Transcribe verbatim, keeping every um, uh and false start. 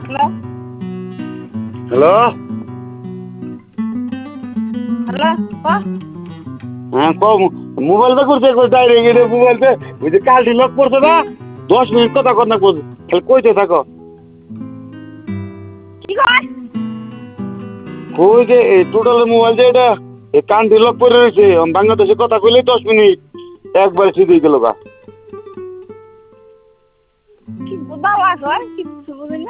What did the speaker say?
hello hello হ্যাঁ ক মোবাইলটা করছে ডাইরেক্ট এটা মোবাইলতে ওই যে কালটি লক করছে না দশ মিনিট কথা কর না খালি কইতে থাকো কি কয় কই যে এই টোটাল মোবাইল যে এটা এই কানটি লক করে রয়েছে বাংলাদেশে কথা কইলেই দশ মিনিট একবার সিধে গেল গা কি বাবা কয় কিছু বুঝি না